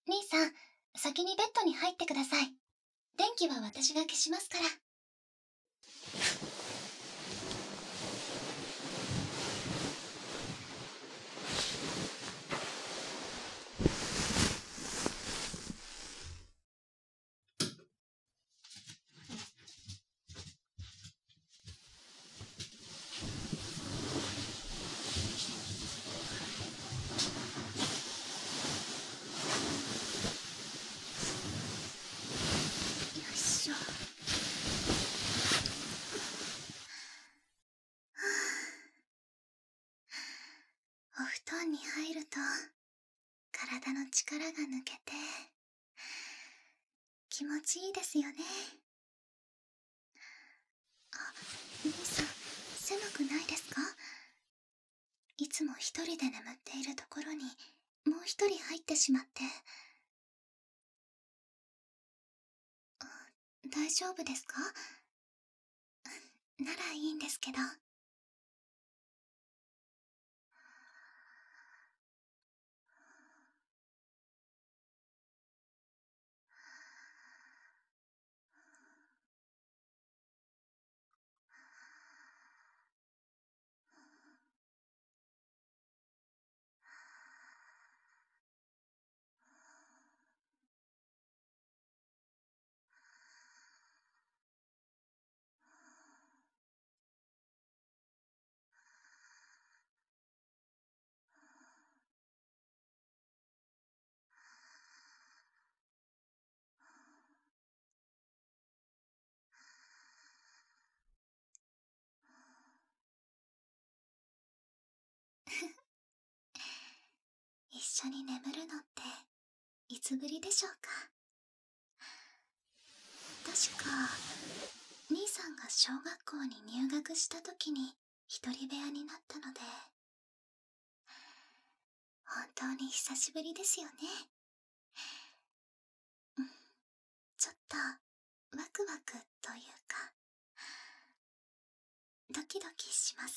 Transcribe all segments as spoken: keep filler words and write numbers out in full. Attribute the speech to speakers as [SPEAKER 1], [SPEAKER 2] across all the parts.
[SPEAKER 1] 兄さん、先にベッドに入ってください。電気は私が消しますから。よいしょ。お布団に入ると体の力が抜けて気持ちいいですよね。あ、兄さん、狭くないですか？いつも一人で眠っているところにもう一人入ってしまって。あ、大丈夫ですか？ならいいんですけど。一緒に眠るのっていつぶりでしょうか？確か兄さんが小学校に入学した時に一人部屋になったので、本当に久しぶりですよね。うん、ちょっとワクワクというかドキドキします。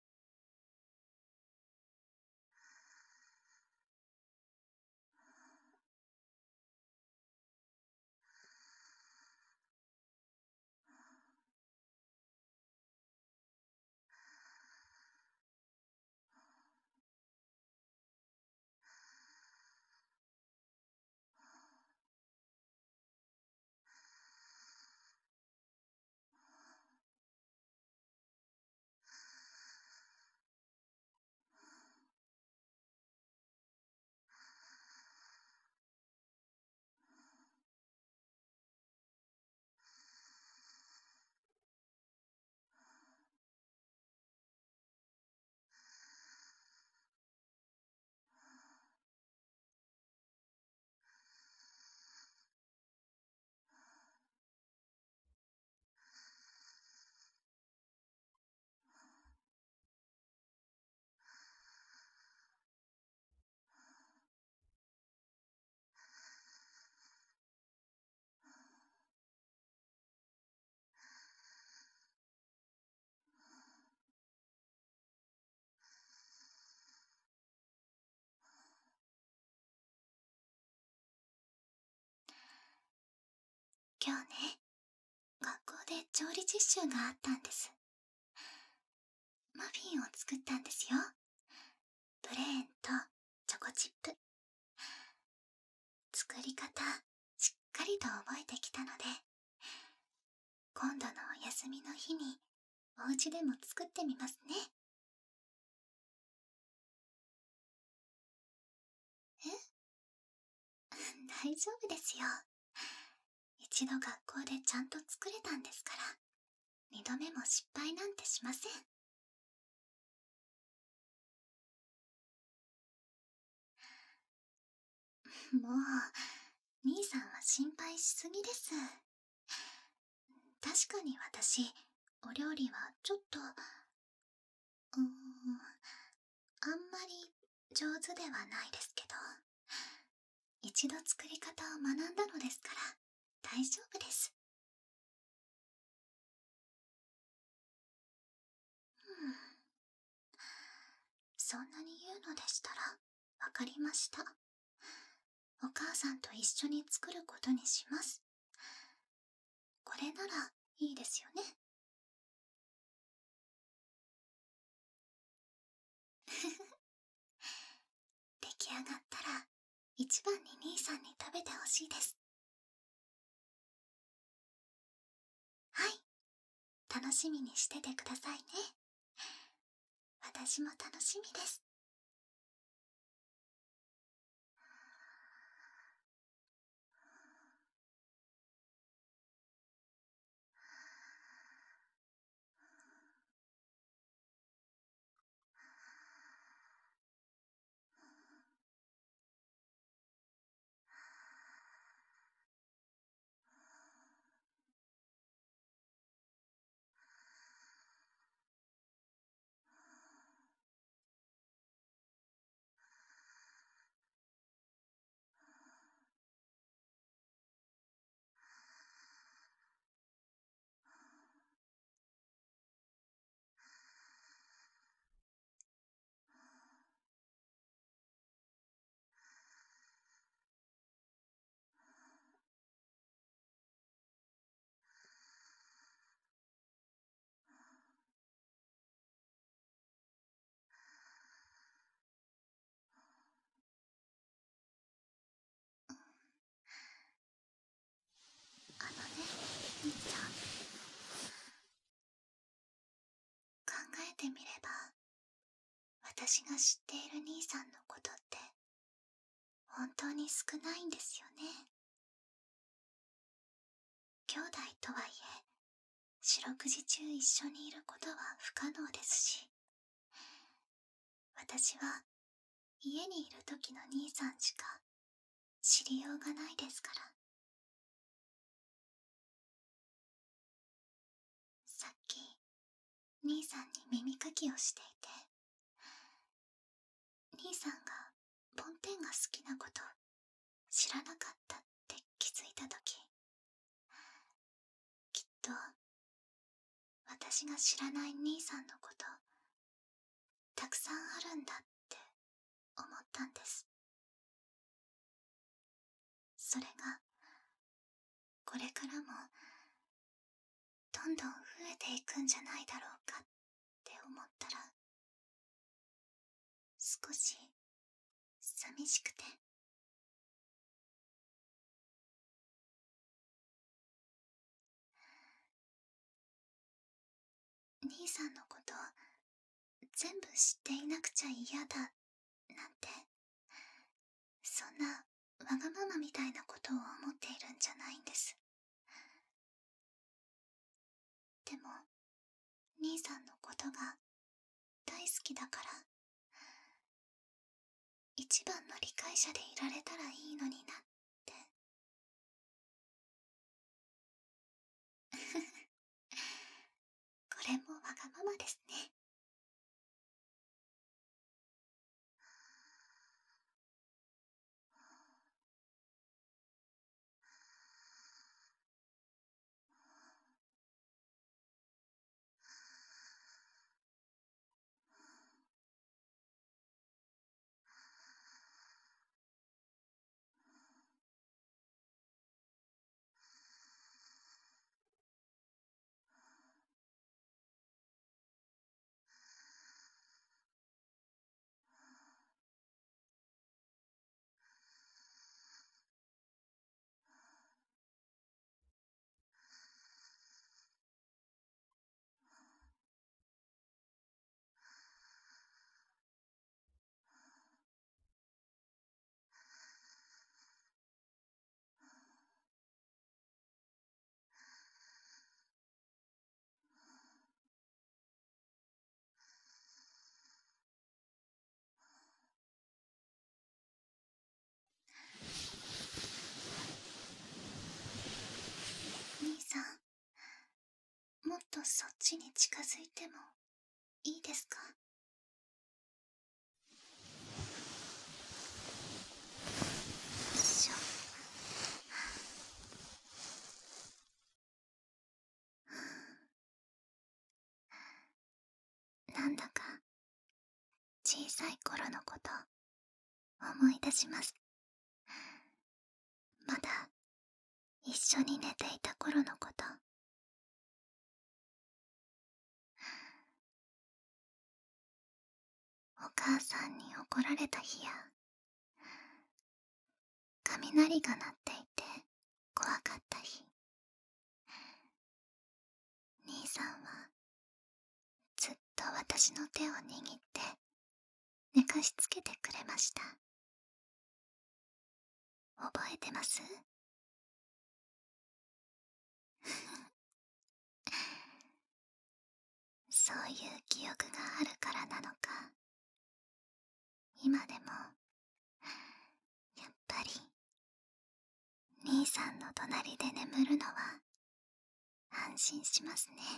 [SPEAKER 1] 今日ね、学校で調理実習があったんです。マフィンを作ったんですよ。プレーンとチョコチップ。作り方しっかりと覚えてきたので、今度のお休みの日にお家でも作ってみますね。え？大丈夫ですよ。一度学校でちゃんと作れたんですから、二度目も失敗なんてしません。もう、兄さんは心配しすぎです。確かに私、お料理はちょっと、うーん、あんまり上手ではないですけど、一度作り方を学んだのですから大丈夫です。うん、そんなに言うのでしたらわかりました。 お母さんと一緒に作ることにします。これならいいですよね。出来上がったら一番に兄さんに食べてほしいです。はい、楽しみにしててくださいね。私も楽しみです。あのね、兄さん、考えてみれば、私が知っている兄さんのことって本当に少ないんですよね。兄弟とはいえ、四六時中一緒にいることは不可能ですし、私は家にいる時の兄さんしか知りようがないですから。さっき兄さんに耳かきをしていて、兄さんがポンテンが好きなこと知らなかったって気づいた時、きっと私が知らない兄さんのことたくさんあるんだって思ったんです。それがこれからもどんどん増えていくんじゃないだろうかって思ったら、少し寂しくて。兄さんのこと全部知っていなくちゃ嫌だなんて、そんなわがままみたいなことを思っているんじゃないんです。でも兄さんのことが大好きだから、一番の理解者でいられたらいいのになって。これもわがままですね。兄さん、もっとそっちに近づいてもいいですか？しょ。なんだか小さい頃のこと思い出します。 まだ一緒に寝ていた頃のこと。お母さんに怒られた日や、雷が鳴っていて怖かった日、兄さんはずっと私の手を握って寝かしつけてくれました。覚えてます？そういう記憶があるからなのか、今でもやっぱり兄さんの隣で眠るのは安心しますね。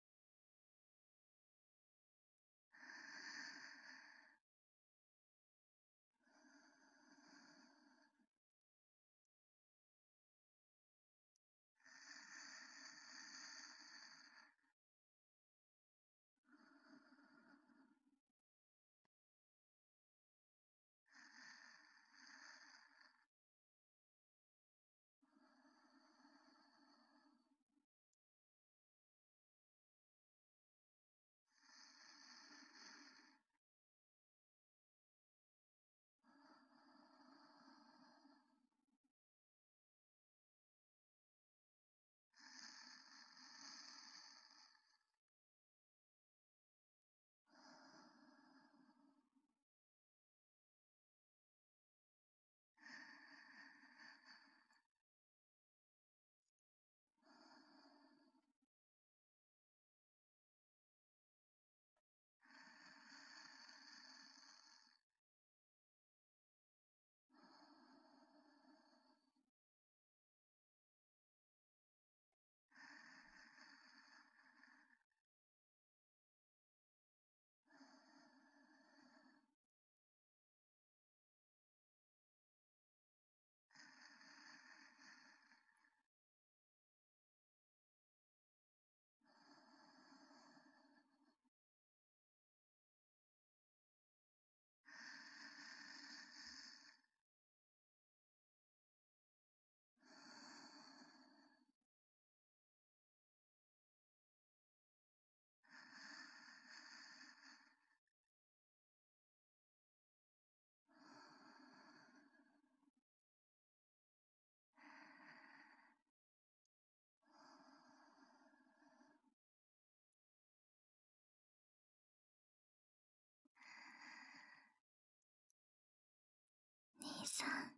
[SPEAKER 1] 兄さん、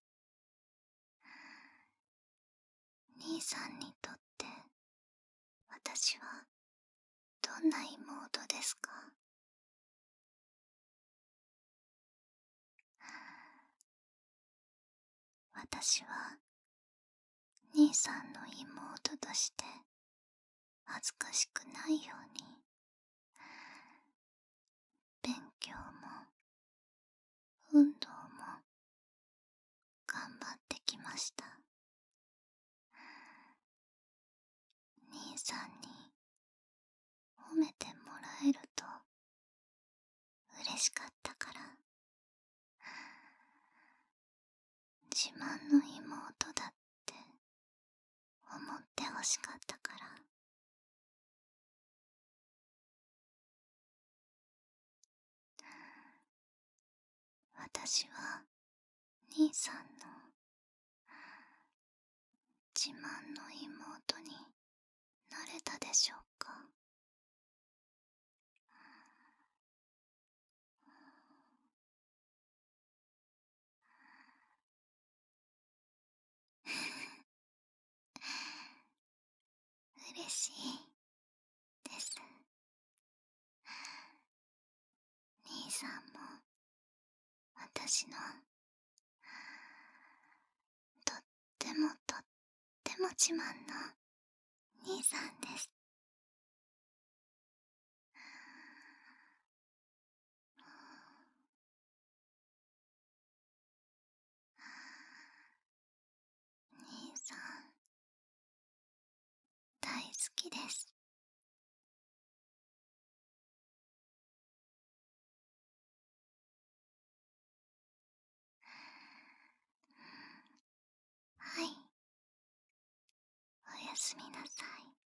[SPEAKER 1] 兄さんにとって私はどんな妹ですか？私は兄さんの妹として恥ずかしくないように勉強も運動も頑張ってきました。兄さんに褒めてもらえると嬉しかったから、自慢の妹だって思ってほしかったから。私は兄さんの自慢の妹になれたでしょうか？嬉しいです。兄さんも私のとってもとっても自慢の兄さんです。兄さん大好きです。 すみなさい。